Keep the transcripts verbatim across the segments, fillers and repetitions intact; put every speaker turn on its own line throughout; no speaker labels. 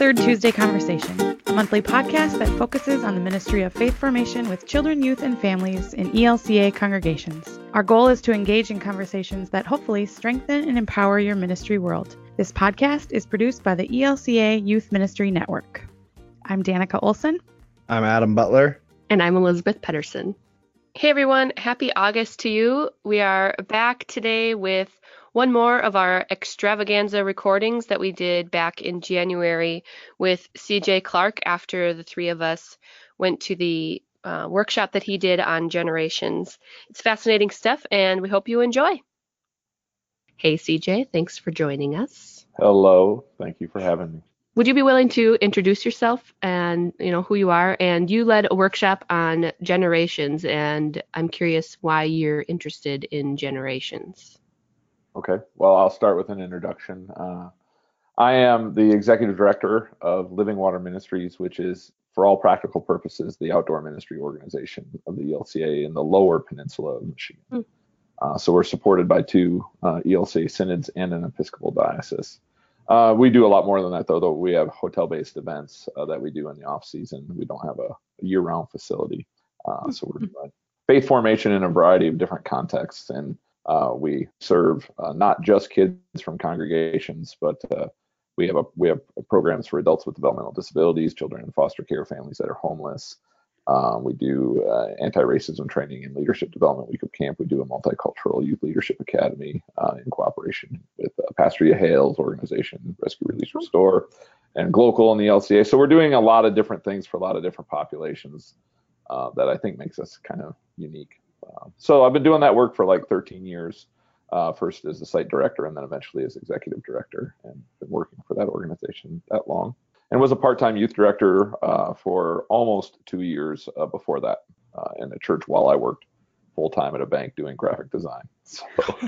Third Tuesday Conversation, a monthly podcast that focuses on the ministry of faith formation with children, youth, and families in E L C A congregations. Our goal is to engage in conversations that hopefully strengthen and empower your ministry world. This podcast is produced by the E L C A Youth Ministry Network. I'm Danica Olson.
I'm Adam Butler.
And I'm Elizabeth Pedersen. Hey everyone, happy August to you. We are back today with one more of our extravaganza recordings that we did back in January with C J Clark after the three of us went to the uh, workshop that he did on generations. It's fascinating stuff and we hope you enjoy. Hey C J, thanks for joining us.
Hello, thank you for having me.
Would you be willing to introduce yourself and you know who you are? And you led a workshop on generations, and I'm curious why you're interested in generations.
Okay, well, I'll start with an introduction. Uh, I am the executive director of Living Water Ministries, which is, for all practical purposes, the outdoor ministry organization of the E L C A in the lower peninsula of Michigan. Mm. Uh, so we're supported by two uh, E L C A synods and an Episcopal diocese. Uh, we do a lot more than that, though. Though we have hotel-based events uh, that we do in the off-season. We don't have a, a year-round facility, uh, so we're doing faith formation in a variety of different contexts, and uh, we serve uh, not just kids from congregations, but uh, we have a, we have programs for adults with developmental disabilities, children in foster care, families that are homeless. Uh, we do uh, anti-racism training and leadership development week of camp. We do a multicultural youth leadership academy uh, in cooperation with uh, Pastor Yahale's organization, Rescue, Release, Restore, and Glocal and the E L C A. So we're doing a lot of different things for a lot of different populations uh, that I think makes us kind of unique. Uh, so I've been doing that work for like thirteen years, uh, first as the site director and then eventually as executive director, and been working for that organization that long. And was a part-time youth director uh, for almost two years uh, before that uh, in a church while I worked full-time at a bank doing graphic design. So,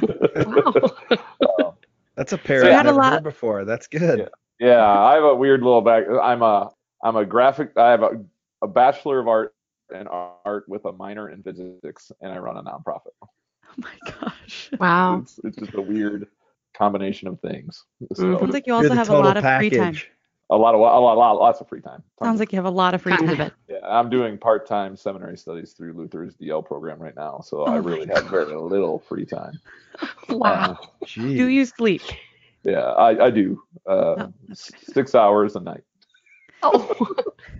wow.
um, That's a pair
so
I've never
lot...
heard before. That's good.
Yeah. yeah, I have a weird little back. I'm a I'm a graphic. I have a, a bachelor of art and art with a minor in physics, and I run a nonprofit.
Oh my gosh!
Wow.
It's, it's just a weird combination of things. So,
mm-hmm. Sounds like you also have a lot of package. free time.
A lot of a lot, a lot, lots of free time. Tons
Sounds like you have a lot of free time.
time.
Yeah, I'm doing part-time seminary studies through Luther's D L program right now, so oh I really have very little free time.
Wow.
Uh,
do you sleep?
Yeah, I, I do. Uh, oh, six hours a night.
Oh.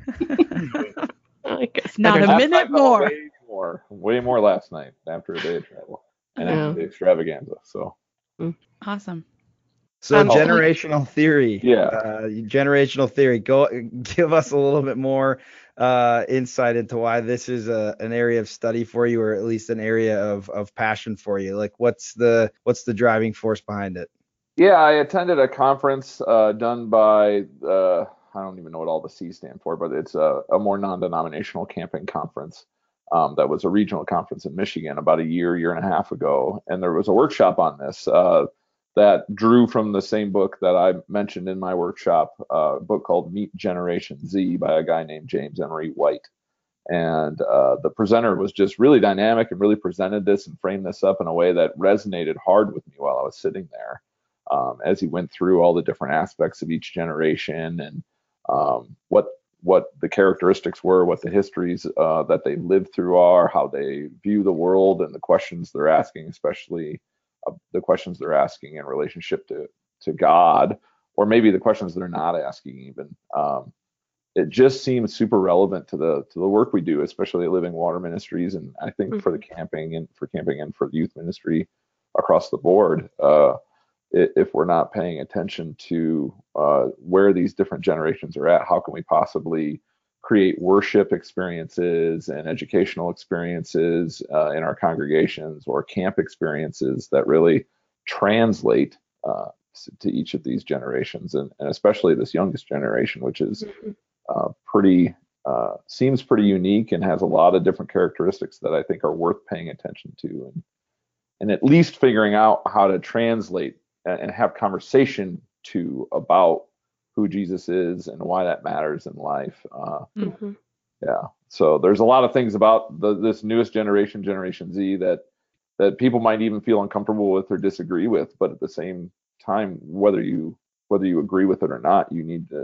I guess
not a minute more.
Way more. Way more last night after a day of travel and
yeah.
after the extravaganza. So
awesome.
So
um,
generational theory,
yeah,
uh, generational theory. Go give us a little bit more uh, insight into why this is a, an area of study for you, or at least an area of, of passion for you. Like, what's the what's the driving force behind it?
Yeah, I attended a conference uh, done by uh, I don't even know what all the C's stand for, but it's a, a more non-denominational camping conference. Um, that was a regional conference in Michigan about a year, year and a half ago, and there was a workshop on this. Uh, that drew from the same book that I mentioned in my workshop, uh, a book called Meet Generation Z by a guy named James Emery White. And uh, the presenter was just really dynamic and really presented this and framed this up in a way that resonated hard with me while I was sitting there um, as he went through all the different aspects of each generation and um, what what the characteristics were, what the histories uh, that they lived through are, how they view the world and the questions they're asking, especially Uh, the questions they're asking in relationship to to God, or maybe the questions they're not asking even. Um, it just seems super relevant to the to the work we do, especially at Living Water Ministries, and I think mm-hmm. for the camping and for camping and for youth ministry across the board. Uh, if we're not paying attention to uh, where these different generations are at, how can we possibly create worship experiences and educational experiences uh, in our congregations, or camp experiences that really translate uh, to each of these generations, and, and especially this youngest generation, which is uh, pretty uh, seems pretty unique and has a lot of different characteristics that I think are worth paying attention to, and and at least figuring out how to translate and, and have conversation to about who Jesus is and why that matters in life. Uh,
mm-hmm.
Yeah. So there's a lot of things about the, this newest generation, Generation Z, that that people might even feel uncomfortable with or disagree with. But at the same time, whether you whether you agree with it or not, you need to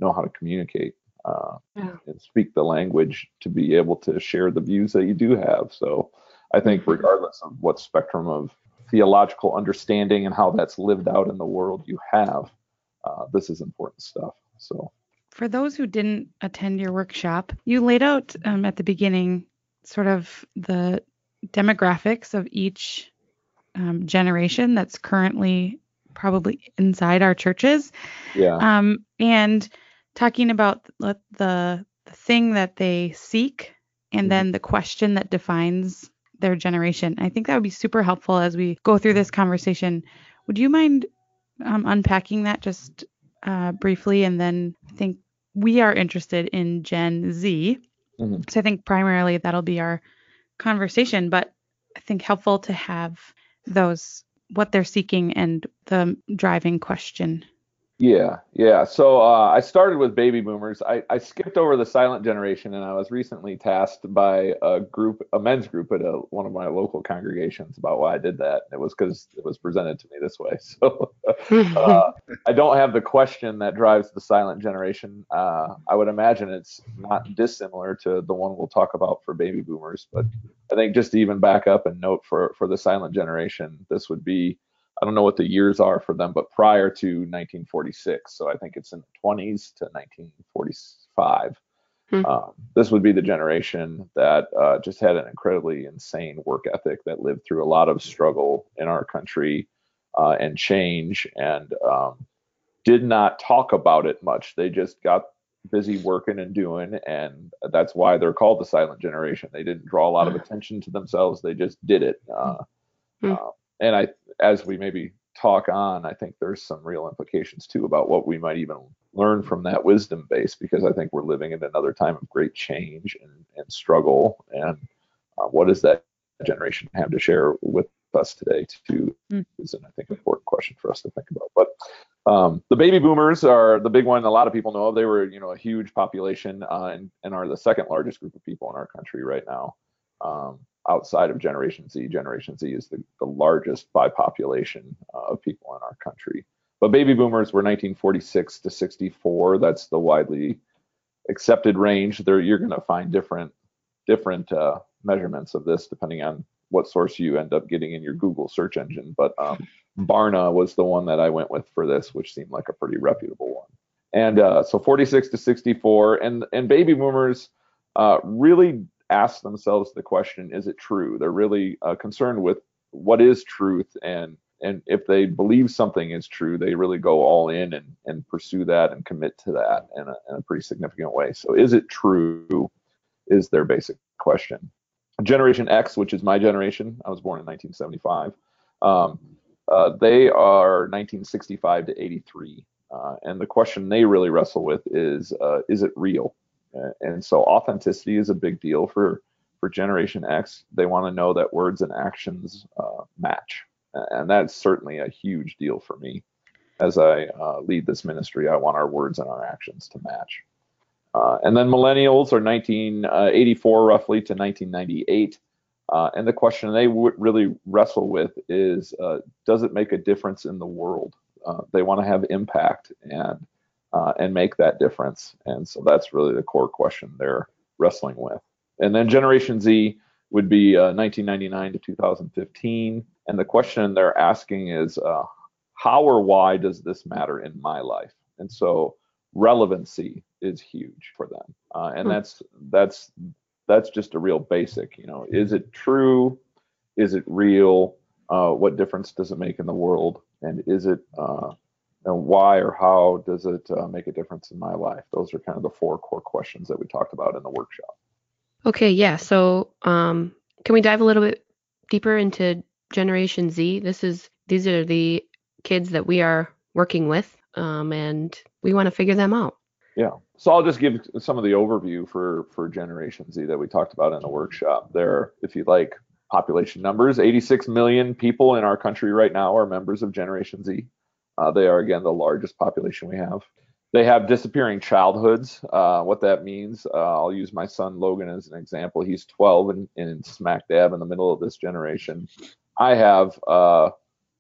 know how to communicate uh,
Yeah.
and speak the language to be able to share the views that you do have. So I think
Mhm.
regardless of what spectrum of theological understanding and how that's lived out in the world you have, uh, this is important stuff. So
For those who didn't attend your workshop, you laid out um, at the beginning sort of the demographics of each um, generation that's currently probably inside our churches,
yeah,
um, and talking about the, the the thing that they seek and
Mhm.
then the question that defines their generation. I think that would be super helpful as we go through this conversation. Would you mind um, unpacking that just uh, briefly? And then I think we are interested in Gen Z.
Mhm.
So I think primarily that'll be our conversation, but I think helpful to have those, what they're seeking and the driving question.
Yeah, yeah. So uh, I started with baby boomers. I, I skipped over the silent generation, and I was recently tasked by a group, a men's group at a, one of my local congregations about why I did that. It was because it was presented to me this way. So uh, I don't have the question that drives the silent generation. Uh, I would imagine it's not dissimilar to the one we'll talk about for baby boomers. But I think just to even back up and note for, for the silent generation, this would be, I don't know what the years are for them, but prior to nineteen forty-six. So I think it's in the twenties to nineteen forty-five.
Hmm.
Um, this would be the generation that uh, just had an incredibly insane work ethic, that lived through a lot of struggle in our country uh, and change, and um, did not talk about it much. They just got busy working and doing, and that's why they're called the silent generation. They didn't draw a lot of attention to themselves. They just did it. Uh,
Hmm.
uh, and I, as we maybe talk on, I think there's some real implications too about what we might even learn from that wisdom base, because I think we're living in another time of great change and, and struggle. And uh, what does that generation have to share with us today too,
Mm.
is an, I think, important question for us to think about. But um, the baby boomers are the big one a lot of people know of. They were, you know, a huge population uh, and, and are the second largest group of people in our country right now. Um, outside of Generation Z. Generation Z is the, the largest by population uh, of people in our country. But baby boomers were nineteen forty-six to sixty-four. That's the widely accepted range. There, you're going to find different different uh, measurements of this depending on what source you end up getting in your Google search engine. But um, Barna was the one that I went with for this, which seemed like a pretty reputable one. And uh, so forty-six to sixty-four, and and baby boomers uh, really ask themselves the question, is it true? They're really uh, concerned with what is truth, and and if they believe something is true, they really go all in and, and pursue that and commit to that in a, in a pretty significant way. So is it true is their basic question. Generation X, which is my generation, I was born in nineteen seventy-five, um, uh, they are nineteen sixty-five to eighty-three. Uh, and the question they really wrestle with is, uh, is it real? Uh, and so authenticity is a big deal for, for Generation X. They want to know that words and actions uh, match. And that's certainly a huge deal for me. As I uh, lead this ministry, I want our words and our actions to match. Uh, and then millennials are nineteen eighty-four roughly to nineteen ninety-eight. Uh, and the question they would really wrestle with is, uh, does it make a difference in the world? Uh, they want to have impact and uh, and make that difference. And so that's really the core question they're wrestling with. And then Generation Z would be uh, nineteen ninety-nine to two thousand fifteen. And the question they're asking is, uh, how or why does this matter in my life? And so relevancy is huge for them. Uh, and
Hmm.
that's that's that's just a real basic, you know, is it true? Is it real? Uh, what difference does it make in the world? And is it, uh, and why or how does it uh, make a difference in my life? Those are kind of the four core questions that we talked about in the workshop.
Okay, yeah. So, um, can we dive a little bit deeper into Generation Z? This is these are the kids that we are working with, um, and we want to figure them out.
Yeah. So I'll just give some of the overview for for Generation Z that we talked about in the workshop. There, if you like, population numbers, eighty-six million people in our country right now are members of Generation Z. Uh, they are, again, the largest population we have. They have disappearing childhoods. Uh, what that means, uh, I'll use my son Logan as an example. He's twelve and, and smack dab in the middle of this generation. I have uh,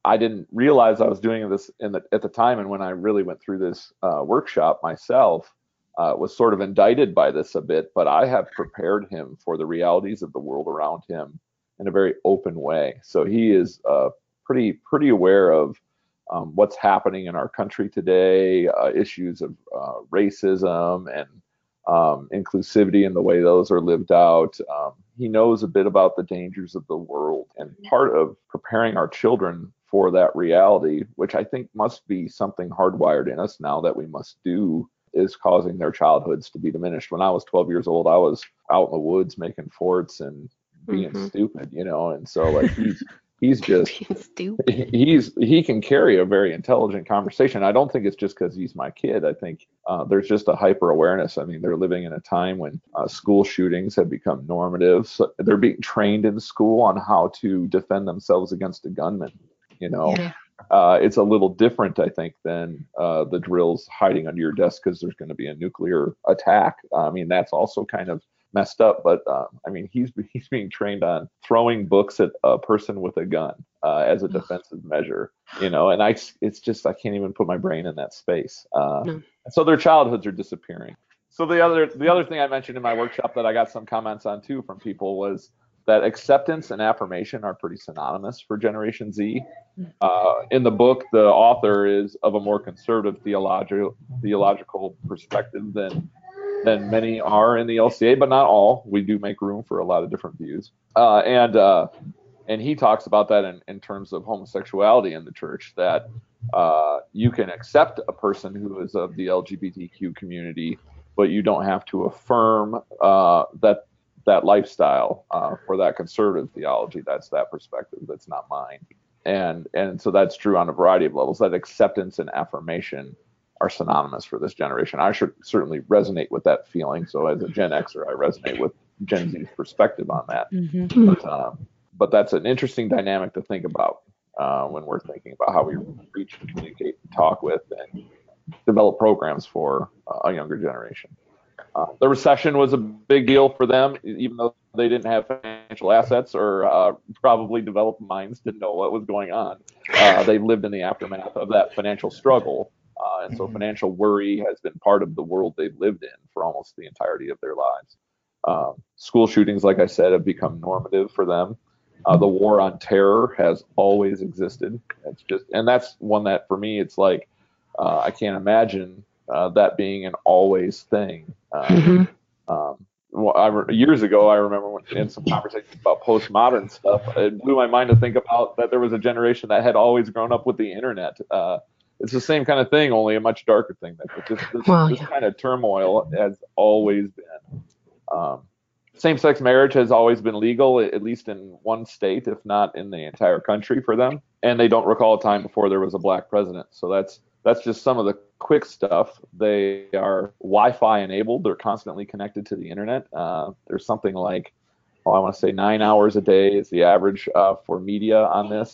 I didn't realize I was doing this in the, at the time. And when I really went through this uh, workshop myself, uh, was sort of indicted by this a bit, but I have prepared him for the realities of the world around him in a very open way. So he is uh, pretty, pretty aware of um, what's happening in our country today, uh, issues of uh, racism and um, inclusivity and the way those are lived out. Um, he knows a bit about the dangers of the world, and part of preparing our children for that reality, which I think must be something hardwired in us now that we must do, is causing their childhoods to be diminished. When I was twelve years old, I was out in the woods making forts and being mm-hmm. stupid, you know, and so like he's he's just stupid. he's he can carry a very intelligent conversation. I don't think it's just because he's my kid. I think uh, there's just a hyper awareness. I mean, they're living in a time when uh, school shootings have become normative. So they're being trained in school on how to defend themselves against a gunman. You know, yeah. uh, it's a little different, I think, than uh, the drills hiding under your desk because there's going to be a nuclear attack. I mean, that's also kind of messed up. But uh, I mean, he's he's being trained on throwing books at a person with a gun uh, as a defensive measure. You know, and I it's just I can't even put my brain in that space. Uh, no. And so their childhoods are disappearing. So the other the other thing I mentioned in my workshop that I got some comments on too from people was that acceptance and affirmation are pretty synonymous for Generation Z. Uh, in the book, the author is of a more conservative theological theological perspective than than many are in the L C A, but not all. We do make room for a lot of different views. Uh, and uh, and he talks about that in, in terms of homosexuality in the church, that uh, you can accept a person who is of the L G B T Q community, but you don't have to affirm uh, that that lifestyle uh, for that conservative theology. That's that perspective. That's not mine. And and so that's true on a variety of levels. That acceptance and affirmation are synonymous for this generation. I should certainly resonate with that feeling. So as a Gen Xer, I resonate with Gen Z's perspective on that. Mm-hmm. But, um, but that's an interesting dynamic to think about uh, when we're thinking about how we reach and communicate and talk with and develop programs for uh, a younger generation. Uh, the recession was a big deal for them, even though they didn't have financial assets or uh, probably developed minds, didn't know what was going on. Uh, they lived in the aftermath of that financial struggle. Uh, and so financial worry has been part of the world they've lived in for almost the entirety of their lives. Um, school shootings, like I said, have become normative for them. Uh, the war on terror has always existed. It's just, and that's one that for me, it's like, uh, I can't imagine uh, that being an always thing. Uh, mm-hmm. um, well, I re- years ago, I remember when, in some conversations about postmodern stuff, it blew my mind to think about that there was a generation that had always grown up with the internet. Uh, it's the same kind of thing, only a much darker thing. That this, this, well, this yeah. kind of turmoil has always been. Um, same-sex marriage has always been legal, at least in one state, if not in the entire country for them. And they don't recall a time before there was a black president. So that's that's just some of the quick stuff. They are Wi-Fi enabled. They're constantly connected to the internet. Uh, there's something like, oh, I want to say nine hours a day is the average uh, for media on this.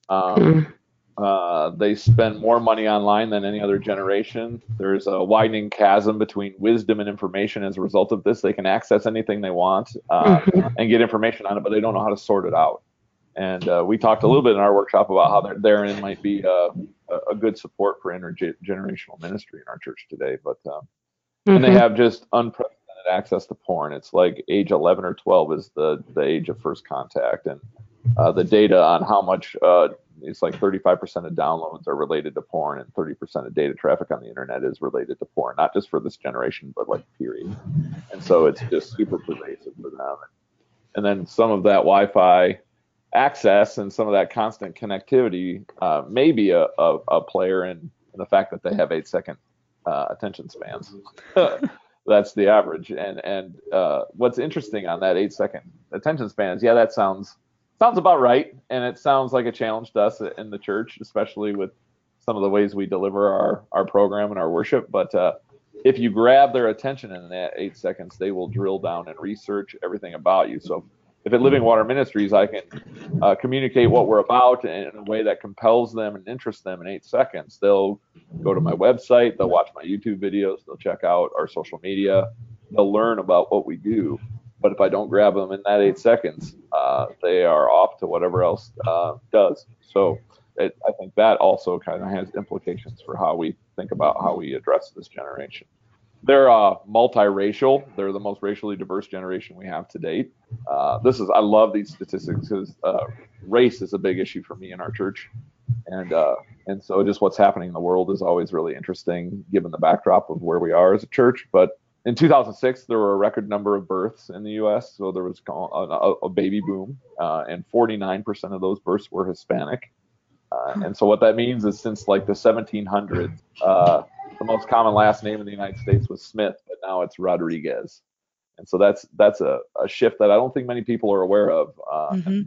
Um, uh, they spend more money online than any other generation. There's a widening chasm between wisdom and information as a result of this. They can access anything they want uh, and get information on it, but they don't know how to sort it out. And uh, we talked a little bit in our workshop about how there, therein might be uh, a good support for intergenerational ministry in our church today. But um, mm-hmm. and they have just unprecedented access to porn. It's like age eleven or twelve is the, the age of first contact. And uh, the data on how much, uh, it's like thirty-five percent of downloads are related to porn and thirty percent of data traffic on the internet is related to porn, not just for this generation, but like period. And so it's just super pervasive for them. And then some of that Wi-Fi access and some of that constant connectivity uh, may be a, a, a player in, in the fact that they have eight second uh, attention spans. That's the average. And and uh, what's interesting on that eight second attention span is, yeah, that sounds sounds about right. And it sounds like a challenge to us in the church, especially with some of the ways we deliver our, our program and our worship. But uh, if you grab their attention in that eight seconds, they will drill down and research everything about you. So if at Living Water Ministries, I can uh, communicate what we're about in a way that compels them and interests them in eight seconds, they'll go to my website, they'll watch my YouTube videos, they'll check out our social media, they'll learn about what we do. But if I don't grab them in that eight seconds, uh, they are off to whatever else uh, does. So it, I think that also kind of has implications for how we think about how we address this generation. They're uh, multiracial. They're the most racially diverse generation we have to date. Uh, this is I love these statistics because uh, race is a big issue for me in our church, and uh, and so just what's happening in the world is always really interesting given the backdrop of where we are as a church. But in two thousand six, there were a record number of births in the U S, so there was a, a baby boom, uh, and forty-nine percent of those births were Hispanic. Uh, and so what that means is since like the seventeen hundreds, uh, the most common last name in the United States was Smith, but now it's Rodriguez. And so that's that's a, a shift that I don't think many people are aware of. Uh,
Mm-hmm.
and,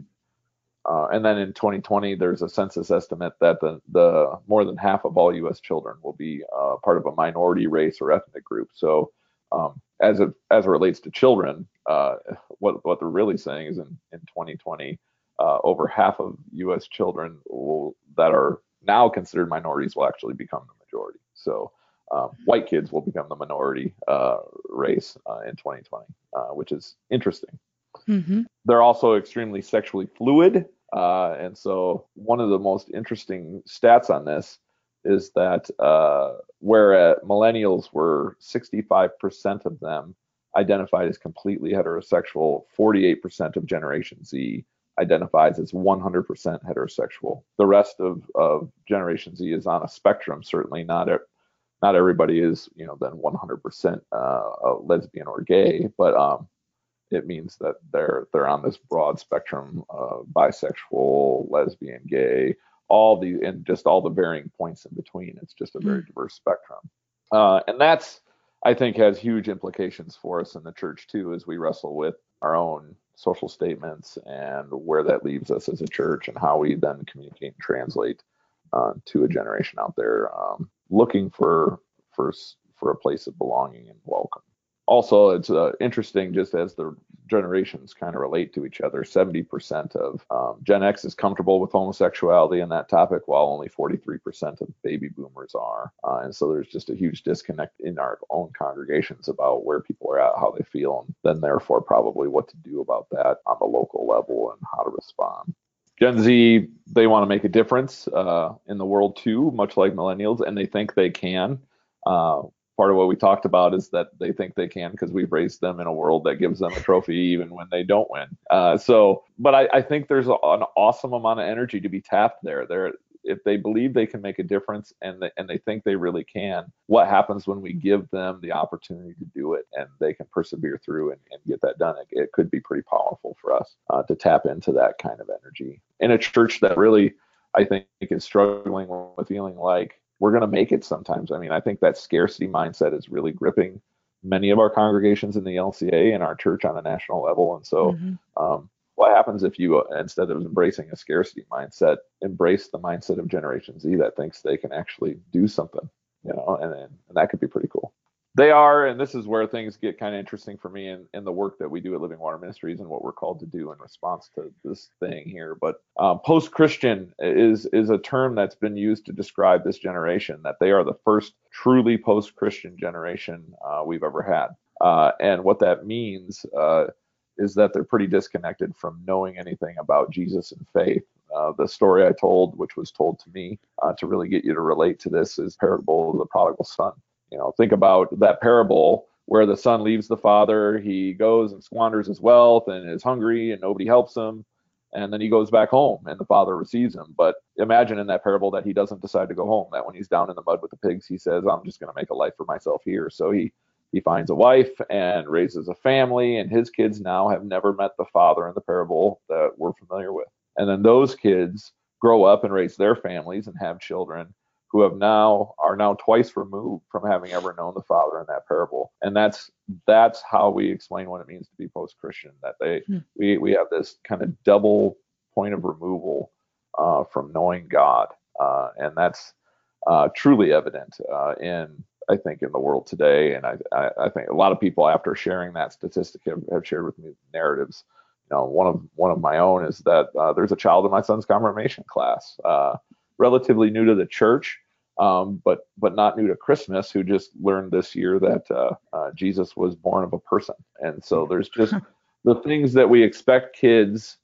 uh, and then in twenty twenty, there's a census estimate that the, the more than half of all U S children will be uh, part of a minority race or ethnic group. So um, as it as it relates to children, uh, what what they're really saying is in, in twenty twenty, uh, over half of U S children will, that are now considered minorities will actually become the majority. So um, white kids will become the minority uh, race uh, in twenty twenty, uh, which is interesting.
Mm-hmm.
They're also extremely sexually fluid. Uh, and so one of the most interesting stats on this is that uh, where millennials were sixty-five percent of them identified as completely heterosexual, forty-eight percent of Generation Z identifies as one hundred percent heterosexual. The rest of, of Generation Z is on a spectrum. Certainly not a, not everybody is, you know, then one hundred percent uh, lesbian or gay, but um, it means that they're they're on this broad spectrum, uh, bisexual, lesbian, gay, all the and just all the varying points in between. It's just a very
Mm.
diverse spectrum, uh, and that's I think has huge implications for us in the church too, as we wrestle with our own social statements and where that leaves us as a church and how we then communicate and translate uh, to a generation out there um, looking for for for a place of belonging and welcome. Also, it's uh, interesting just as the generations kind of relate to each other. seventy percent of um, Gen X is comfortable with homosexuality and that topic, while only forty-three percent of baby boomers are. Uh, and so there's just a huge disconnect in our own congregations about where people are at, how they feel, and then therefore probably what to do about that on the local level and how to respond. Gen Z, they want to make a difference uh, in the world too, much like millennials, and they think they can. Uh, Part of what we talked about is that they think they can because we've raised them in a world that gives them a trophy even when they don't win. Uh, so, but I, I think there's a, an awesome amount of energy to be tapped there. There, if they believe they can make a difference and they, and they think they really can, what happens when we give them the opportunity to do it and they can persevere through and, and get that done? It, it could be pretty powerful for us uh, to tap into that kind of energy in a church that really, I think, is struggling with feeling like we're going to make it sometimes. I mean, I think that scarcity mindset is really gripping many of our congregations in the L C A and our church on a national level. And so mm-hmm. um, what happens if you, uh, instead of embracing a scarcity mindset, embrace the mindset of Generation Z that thinks they can actually do something, you know, and, and, and that could be pretty cool. They are, and this is where things get kind of interesting for me in, in the work that we do at Living Water Ministries and what we're called to do in response to this thing here. But um, post-Christian is is a term that's been used to describe this generation, that they are the first truly post-Christian generation uh, we've ever had. Uh, and what that means uh, is that they're pretty disconnected from knowing anything about Jesus and faith. Uh, the story I told, which was told to me uh, to really get you to relate to this, is parable of the prodigal son. You know, think about that parable where the son leaves the father, he goes and squanders his wealth and is hungry and nobody helps him. And then he goes back home and the father receives him. But imagine in that parable that he doesn't decide to go home, that when he's down in the mud with the pigs, he says, I'm just going to make a life for myself here. So he, he finds a wife and raises a family, and his kids now have never met the father in the parable that we're familiar with. And then those kids grow up and raise their families and have children who have now are now twice removed from having ever known the Father in that parable. And that's that's how we explain what it means to be post-Christian, that they hmm. we we have this kind of double point of removal uh, from knowing God. Uh, and that's uh, truly evident uh, in, I think, in the world today. And I, I, I think a lot of people, after sharing that statistic, have, have shared with me narratives. You know, one of one of my own is that uh, there's a child in my son's confirmation class, uh, relatively new to the church, um, but but not new to Christmas, who just learned this year that uh, uh, Jesus was born of a person. And so there's just the things that we expect kids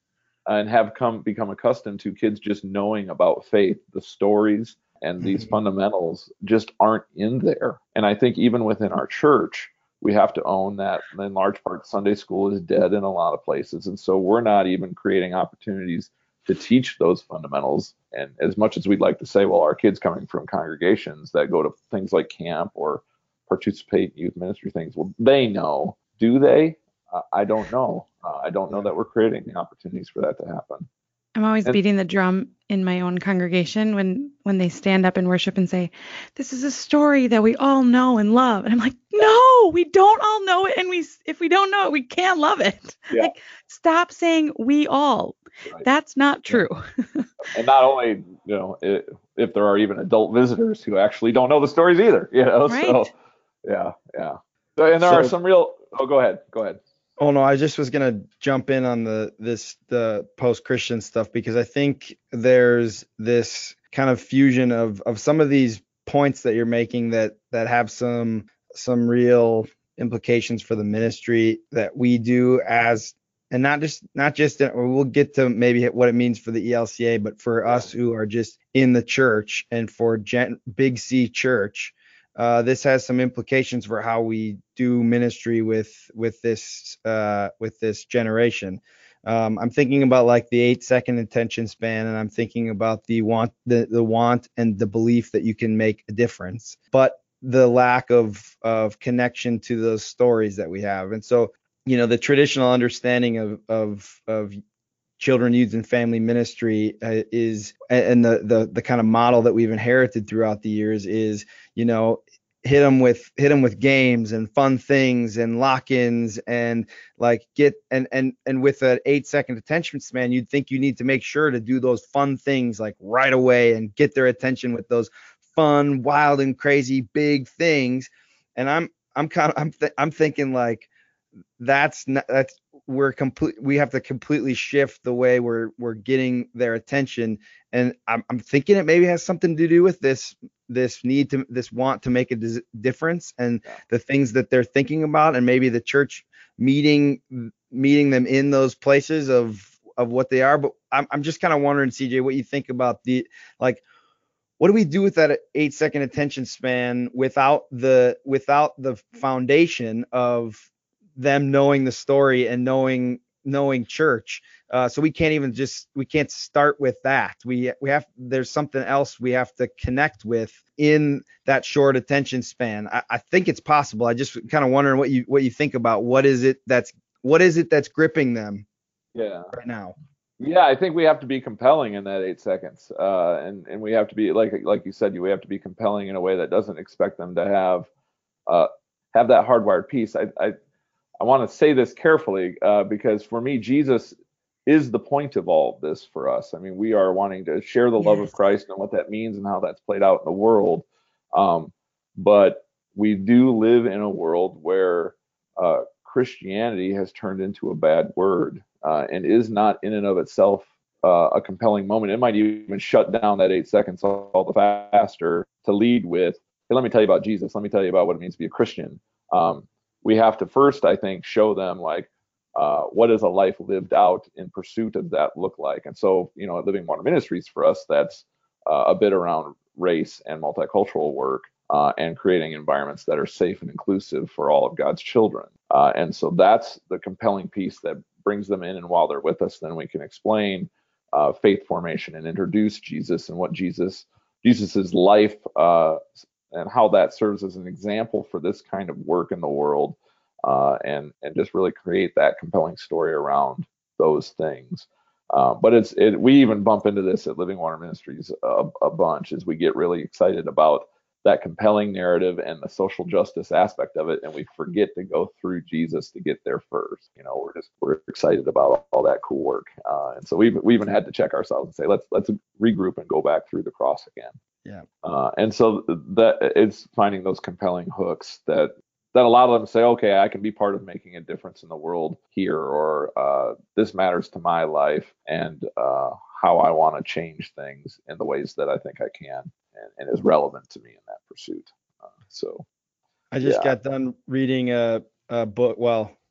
and have come become accustomed to kids just knowing about faith. The stories and these
Mm-hmm.
fundamentals just aren't in there. And I think even within our church, we have to own that in large part Sunday school is dead in a lot of places. And so we're not even creating opportunities to teach those fundamentals. And as much as we'd like to say, well, our kids coming from congregations that go to things like camp or participate in youth ministry things, well, they know. Do they? Uh, I don't know. Uh, I don't know that we're creating the opportunities for that to happen.
I'm always
And-
beating the drum in my own congregation when when they stand up and worship and say, "This is a story that we all know and love." And I'm like, "No, we don't all know it, and we if we don't know it, we can't love it."
Yeah.
Like, stop saying we all.
Right.
That's not true.
Yeah. And not only, you know, if, if there are even adult visitors who actually don't know the stories either, you know.
Right.
So, yeah, yeah. So, and there
So-
are some real. Oh, go ahead. Go ahead.
Oh no, I just was gonna jump in on the this the post-Christian stuff because I think there's this kind of fusion of of some of these points that you're making that that have some some real implications for the ministry that we do as and not just not just or we'll get to maybe what it means for the E L C A, but for us who are just in the church and for Gen, Big C Church. Uh, this has some implications for how we do ministry with with this uh, with this generation. Um, I'm thinking about like the eight second attention span, and I'm thinking about the want the, the want and the belief that you can make a difference, but the lack of of connection to those stories that we have. And so, you know, the traditional understanding of of of children, youth, and family ministry uh, is, and the, the the kind of model that we've inherited throughout the years is, you know, hit them with hit them with games and fun things and lock-ins and like get and and and with an eight second attention span, you'd think you need to make sure to do those fun things like right away and get their attention with those fun, wild, and crazy big things. And I'm I'm kind of I'm th- I'm thinking like that's not that's we're complete we have to completely shift the way we're we're getting their attention. And I'm, I'm thinking it maybe has something to do with this this need to this want to make a dis- difference and
Yeah.
the things that they're thinking about, and maybe the church meeting meeting them in those places of of what they are. But I'm, I'm just kind of wondering, C J, what you think about the like what do we do with that eight second attention span without the without the foundation of them knowing the story and knowing knowing church? Uh, so we can't even just we can't start with that. We we have there's something else we have to connect with in that short attention span. I, I think it's possible. I just kind of wondering what you what you think about what is it that's what is it that's gripping them
Yeah.
right now?
Yeah, I think we have to be compelling in that eight seconds, uh, and and we have to be like like you said, you we have to be compelling in a way that doesn't expect them to have uh, have that hardwired piece. I I, I want to say this carefully uh, because for me, Jesus is the point of all of this for us. I mean, we are wanting to share the love
Yes.
of Christ and what that means and how that's played out in the world, um, but we do live in a world where uh, Christianity has turned into a bad word uh, and is not in and of itself uh, a compelling moment. It might even shut down that eight seconds all the faster to lead with, hey, let me tell you about Jesus. Let me tell you about what it means to be a Christian. Um, we have to first, I think, show them like, uh, what does a life lived out in pursuit of that look like? And so, you know, at Living Water Ministries, for us, that's uh, a bit around race and multicultural work. Uh, and creating environments that are safe and inclusive for all of God's children. Uh, and so that's the compelling piece that brings them in. And while they're with us, then we can explain uh, faith formation and introduce Jesus and what Jesus, Jesus's life uh, and how that serves as an example for this kind of work in the world, uh, and and just really create that compelling story around those things. Uh, but it's it, we even bump into this at Living Water Ministries a, a bunch as we get really excited about that compelling narrative and the social justice aspect of it, and we forget to go through Jesus to get there first. You know, we're just we're excited about all that cool work, uh, and so we we even had to check ourselves and say let's let's regroup and go back through the cross again.
Yeah.
Uh, and so that it's finding those compelling hooks that that allow them to say, okay, I can be part of making a difference in the world here, or uh, this matters to my life and uh, how I want to change things in the ways that I think I can. And, and is relevant to me in that pursuit. Uh, so
I just
yeah.
got done reading a, a book. Well,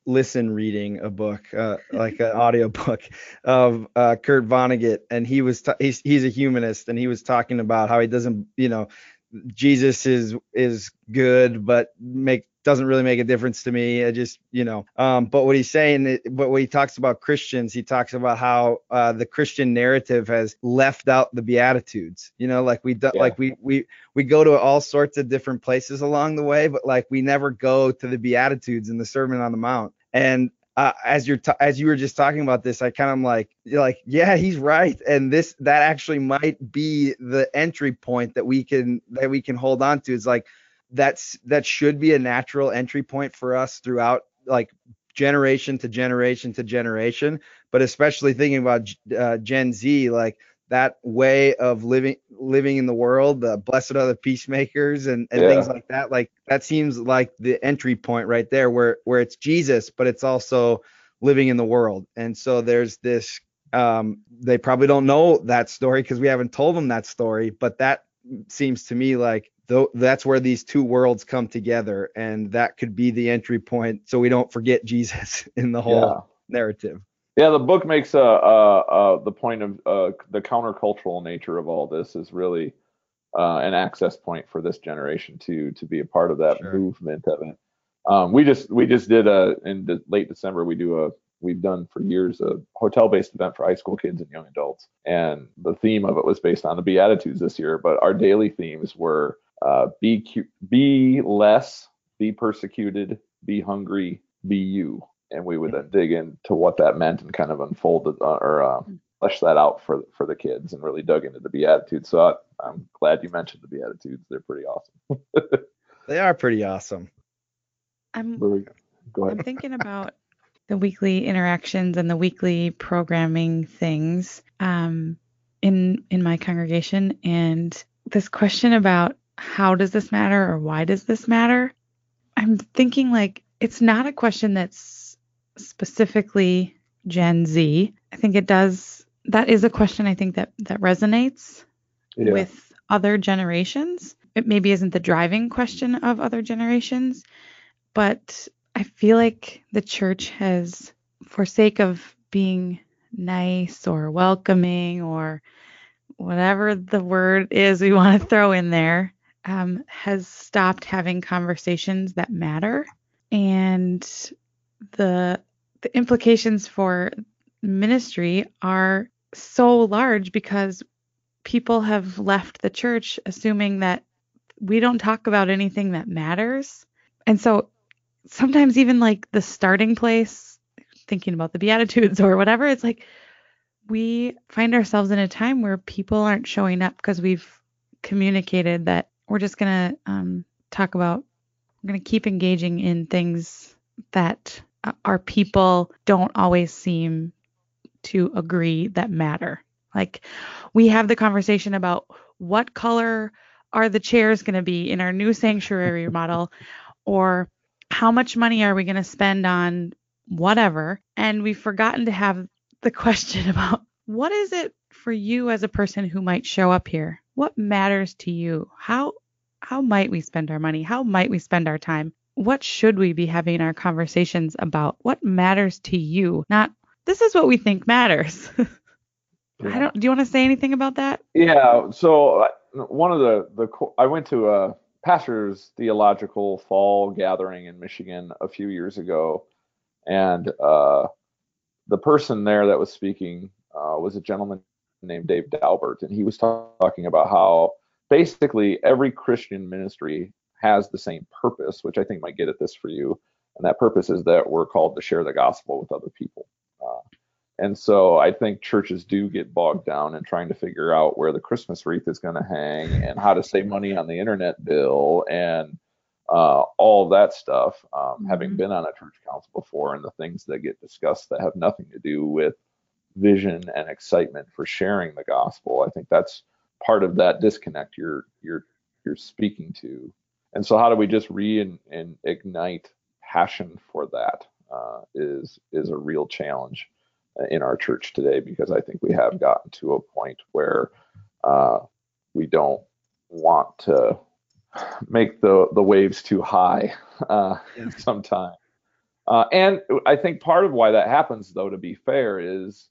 listen reading a book, uh, like an audio book of uh, Kurt Vonnegut, and he was t- he's he's a humanist, and he was talking about how he doesn't, you know, Jesus is is good, but make doesn't really make a difference to me. I just, you know, um, but what he's saying, but when he talks about Christians, he talks about how uh, the Christian narrative has left out the Beatitudes. You know, like we do,
Yeah.
like we we we go to all sorts of different places along the way, but like we never go to the Beatitudes in the Sermon on the Mount. And uh, as you're t- as you were just talking about this, I kind of like you're like, yeah, he's right, and this that actually might be the entry point that we can that we can hold on to. It's like that's that should be a natural entry point for us throughout, like, generation to generation to generation, but especially thinking about uh, Gen Z, like that way of living living in the world, the blessed are the peacemakers and, and
Yeah.
things like that. Like that seems like the entry point right there, where where it's Jesus, but it's also living in the world. And so there's this um they probably don't know that story because we haven't told them that story, but that seems to me like though that's where these two worlds come together, and that could be the entry point so we don't forget Jesus in the whole
Yeah.
narrative.
Yeah, the book makes a, a, a the point of uh, the countercultural nature of all this is really uh, an access point for this generation to to be a part of that
Sure.
movement of it. Um, we just we just did a in the late December we do a we've done for years a hotel-based event for high school kids and young adults, and the theme of it was based on the Beatitudes this year. But our daily themes were uh, be cu- be less, be persecuted, be hungry, be you. And we would then dig into what that meant and kind of unfolded uh, or uh, flesh that out for for the kids and really dug into the Beatitudes. So I, I'm glad you mentioned the Beatitudes. They're pretty awesome.
They are pretty awesome.
I'm
Go ahead.
I'm thinking about the weekly interactions and the weekly programming things um, in in my congregation, and this question about how does this matter or why does this matter? I'm thinking like it's not a question that's specifically Gen Z. I think it does. That is a question I think that that resonates
Yeah.
with other generations. It maybe isn't the driving question of other generations, but I feel like the church has, for sake of being nice or welcoming or whatever the word is we want to throw in there, um, has stopped having conversations that matter. And the the implications for ministry are so large because people have left the church assuming that we don't talk about anything that matters. And so sometimes even like the starting place, thinking about the Beatitudes or whatever, it's like we find ourselves in a time where people aren't showing up because we've communicated that we're just going to um, talk about, we're going to keep engaging in things that our people don't always seem to agree that matter. Like we have the conversation about what color are the chairs going to be in our new sanctuary model, or how much money are we going to spend on whatever. And we've forgotten to have the question about what is it for you as a person who might show up here? What matters to you? How how might we spend our money? How might we spend our time? What should we be having our conversations about? What matters to you? Not this is what we think matters. I don't. Do you want to say anything about that?
Yeah. So uh, one of the the I went to a pastor's theological fall gathering in Michigan a few years ago, and uh, the person there that was speaking uh, was a gentleman named Dave Dalbert, and he was talk- talking about how basically every Christian ministry has the same purpose, which I think might get at this for you, and that purpose is that we're called to share the gospel with other people. Uh, And so I think churches do get bogged down in trying to figure out where the Christmas wreath is going to hang and how to save money on the internet bill and uh, all of that stuff. Um,
Mm-hmm.
Having been on a church council before, and the things that get discussed that have nothing to do with vision and excitement for sharing the gospel, I think that's part of that disconnect you're you're you're speaking to. And so how do we just re and, and ignite passion for that uh, is is a real challenge in our church today, because I think we have gotten to a point where uh, we don't want to make the, the waves too high uh,
Yeah.
sometimes. Uh, and I think part of why that happens, though, to be fair, is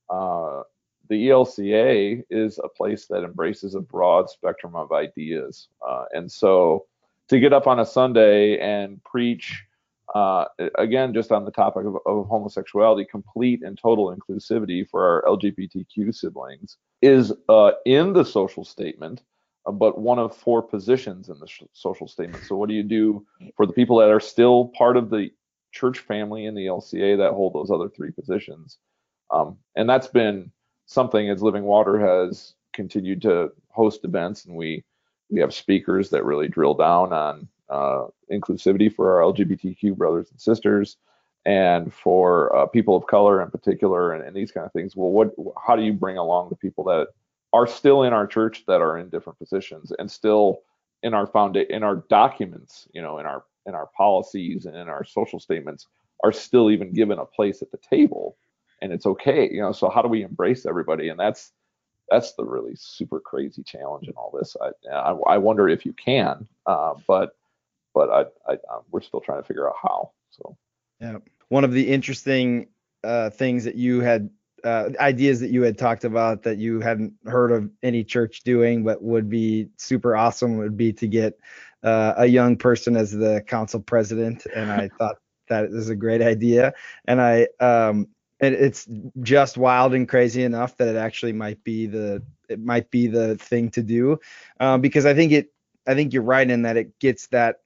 uh, the E L C A is a place that embraces a broad spectrum of ideas. Uh, and so to get up on a Sunday and preach, uh, again, just on the topic of, of homosexuality, complete and total inclusivity for our L G B T Q siblings is uh, in the social statement, but one of four positions in the social statement. So what do you do for the people that are still part of the church family in the L C A that hold those other three positions? Um, and that's been something as Living Water has continued to host events, and we we have speakers that really drill down on uh, inclusivity for our L G B T Q brothers and sisters, and for uh, people of color in particular, and, and these kind of things. Well, what how do you bring along the people that are still in our church that are in different positions and still in our founda- in our documents, you know, in our in our policies and in our social statements are still even given a place at the table, and it's okay, you know. So how do we embrace everybody? And that's that's the really super crazy challenge in all this. I I, I wonder if you can, uh, but but I, I um, we're still trying to figure out how. So
yeah, one of the interesting uh, things that you had uh, ideas that you had talked about that you hadn't heard of any church doing, but would be super awesome, would be to get uh, a young person as the council president. And I thought that is a great idea. And I, um, and it's just wild and crazy enough that it actually might be the, it might be the thing to do, um, because I think it, I think you're right in that it gets that,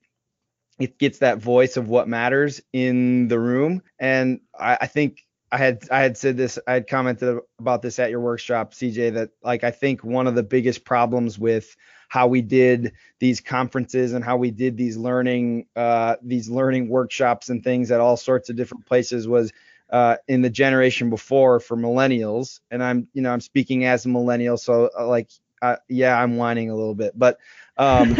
it gets that voice of what matters in the room. And I, I think I had I had said this, I had commented about this at your workshop, C J, that like I think one of the biggest problems with how we did these conferences and how we did these learning uh, these learning workshops and things at all sorts of different places was uh, in the generation before for millennials. And I'm you know I'm speaking as a millennial, so uh, like uh, yeah, I'm whining a little bit, but um,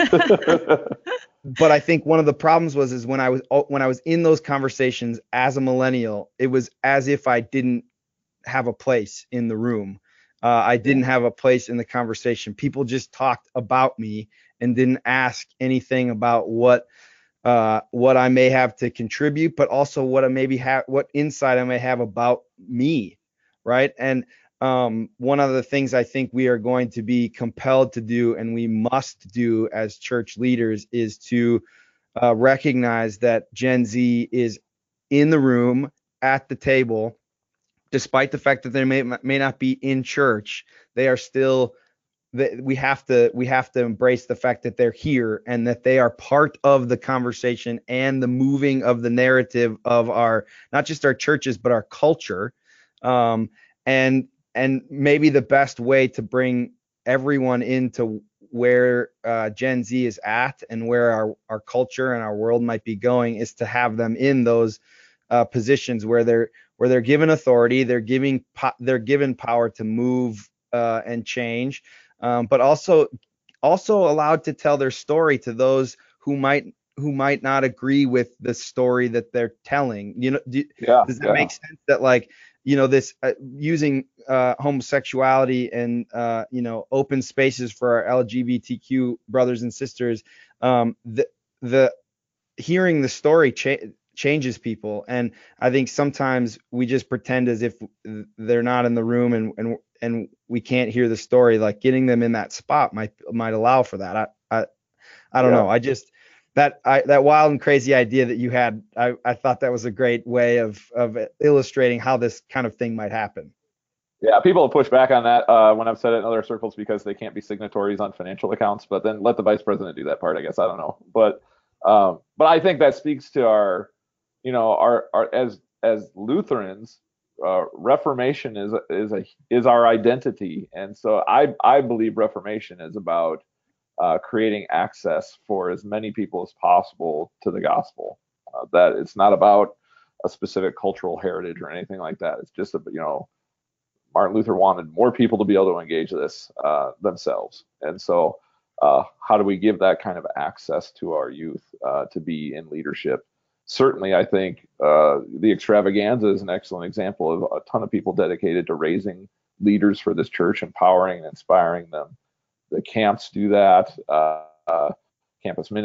but I think one of the problems was is when I was when I was in those conversations as a millennial, it was as if I didn't have a place in the room. Uh, I didn't have a place in the conversation. People just talked about me and didn't ask anything about what uh, what I may have to contribute, but also what I maybe have, what insight I may have about me, right? And Um, one of the things I think we are going to be compelled to do, and we must do as church leaders, is to uh, recognize that Gen Z is in the room at the table, despite the fact that they may may not be in church. They are still. They, we have to we have to embrace the fact that they're here and that they are part of the conversation and the moving of the narrative of our, not just our churches but our culture. Um, and And maybe the best way to bring everyone into where uh, Gen Z is at and where our, our culture and our world might be going is to have them in those uh, positions where they're where they're given authority, they're giving po- they're given power to move uh, and change, um, but also also allowed to tell their story to those who might who might not agree with the story that they're telling. You know, do,
yeah,
does that
yeah.
make sense? That like you know this uh, using uh, homosexuality and uh, you know open spaces for our L G B T Q brothers and sisters, um, the the hearing the story cha- changes people, and I think sometimes we just pretend as if they're not in the room and and and we can't hear the story. Like getting them in that spot might might allow for that. I I, I don't
Yeah.
know. I just that I that wild and crazy idea that you had, I, I thought that was a great way of of illustrating how this kind of thing might happen.
Yeah, people have pushed back on that uh, when I've said it in other circles because they can't be signatories on financial accounts. But then let the vice president do that part, I guess. I don't know. But um, but I think that speaks to our, you know, our, our as as Lutherans, uh, Reformation is is a is our identity, and so I I believe Reformation is about uh, creating access for as many people as possible to the gospel. Uh, that it's not about a specific cultural heritage or anything like that. It's just a, you know. Martin Luther wanted more people to be able to engage this uh, themselves. And so uh, how do we give that kind of access to our youth uh, to be in leadership? Certainly, I think uh, the extravaganza is an excellent example of a ton of people dedicated to raising leaders for this church, empowering and inspiring them. The camps do that. Uh, uh, campus ministry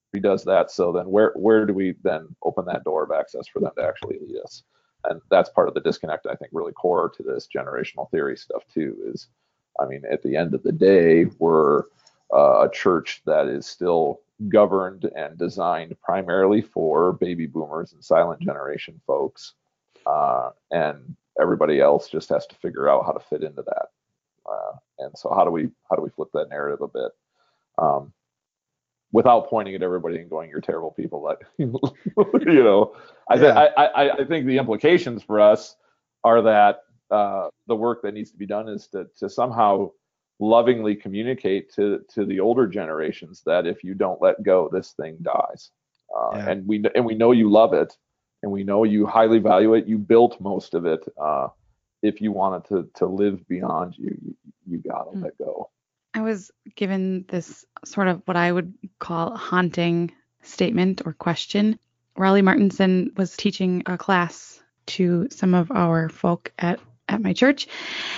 does that. So then where where do we then open that door of access for them to actually lead us? And that's part of the disconnect, I think, really core to this generational theory stuff too, is, I mean, at the end of the day, we're uh, a church that is still governed and designed primarily for baby boomers and silent generation folks. Uh, and everybody else just has to figure out how to fit into that. Uh, and so how do we how do we flip that narrative a bit? Um, without pointing at everybody and going, "You're terrible people." Like, you know, I, th-
Yeah.
I, I I think the implications for us are that uh, the work that needs to be done is to to somehow lovingly communicate to to the older generations that if you don't let go, this thing dies. Uh,
Yeah.
And we and we know you love it, and we know you highly value it. You built most of it. Uh, if you want it to to live beyond you, you, you gotta
Mm.
let go.
I was given this sort of what I would call a haunting statement or question. Raleigh Martinson was teaching a class to some of our folk at, at my church,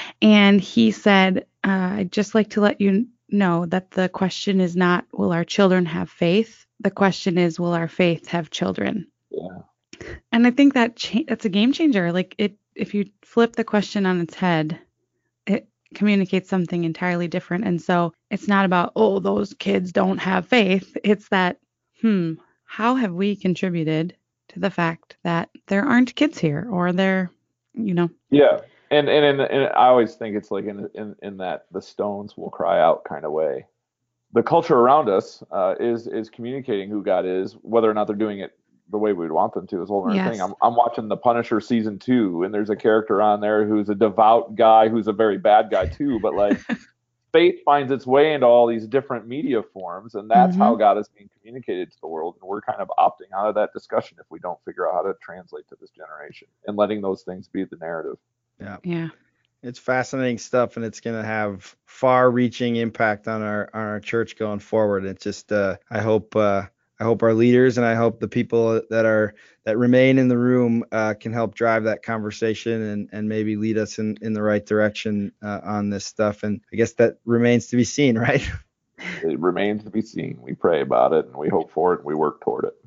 and he said, uh, I'd just like to let you know that the question is not, will our children have faith? The question is, will our faith have children?
Yeah.
And I think that cha- that's a game changer. Like it, if you flip the question on its head, it communicates something entirely different. And so it's not about, oh, those kids don't have faith. It's that, hmm, how have we contributed to the fact that there aren't kids here, or they're, you know.
Yeah. And and, and and I always think it's like in in in that the stones will cry out kind of way. The culture around us uh, is is communicating who God is, whether or not they're doing it the way we would want them to is a whole other
Yes.
thing. I'm I'm watching The Punisher season two, and there's a character on there who's a devout guy who's a very bad guy too, but like faith finds its way into all these different media forms, and that's
Mhm.
how God is being communicated to the world. And we're kind of opting out of that discussion if we don't figure out how to translate to this generation and letting those things be the narrative.
Yeah.
It's fascinating stuff, and it's going to have far-reaching impact on our on our church going forward. It's just uh, I hope uh, I hope our leaders and I hope the people that are that remain in the room uh, can help drive that conversation and and maybe lead us in in the right direction uh, on this stuff. And I guess that remains to be seen, right?
It remains to be seen. We pray about it, and we hope for it, and we work toward it.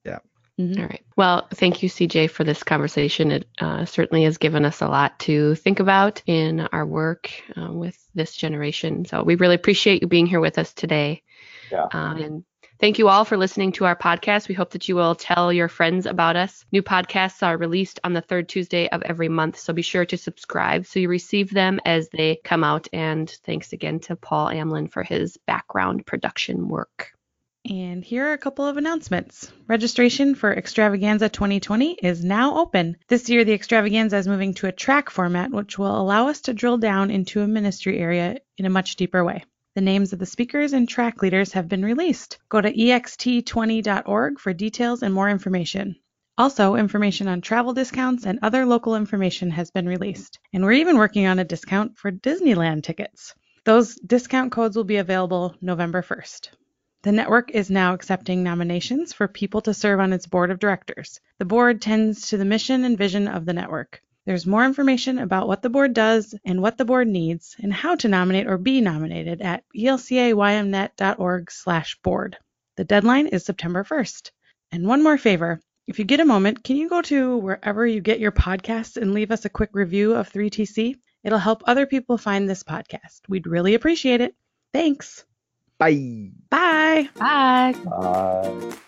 Mhm.
All right. Well, thank you, C J, for this conversation. It uh, certainly has given us a lot to think about in our work uh, with this generation. So we really appreciate you being here with us today.
Yeah.
Um, and thank you all for listening to our podcast. We hope that you will tell your friends about us. New podcasts are released on the third Tuesday of every month, so be sure to subscribe so you receive them as they come out. And thanks again to Paul Amlin for his background production work.
And here are a couple of announcements. Registration for Extravaganza twenty twenty is now open. This year, the Extravaganza is moving to a track format, which will allow us to drill down into a ministry area in a much deeper way. The names of the speakers and track leaders have been released. Go to e x t twenty dot org for details and more information. Also, information on travel discounts and other local information has been released. And we're even working on a discount for Disneyland tickets. Those discount codes will be available November first. The network is now accepting nominations for people to serve on its board of directors. The board tends to the mission and vision of the network. There's more information about what the board does and what the board needs and how to nominate or be nominated at e l c a y m net dot org slash board. The deadline is September first. And one more favor, if you get a moment, can you go to wherever you get your podcasts and leave us a quick review of three T C? It'll help other people find this podcast. We'd really appreciate it. Thanks.
Bye.
Bye.
Bye.
Uh,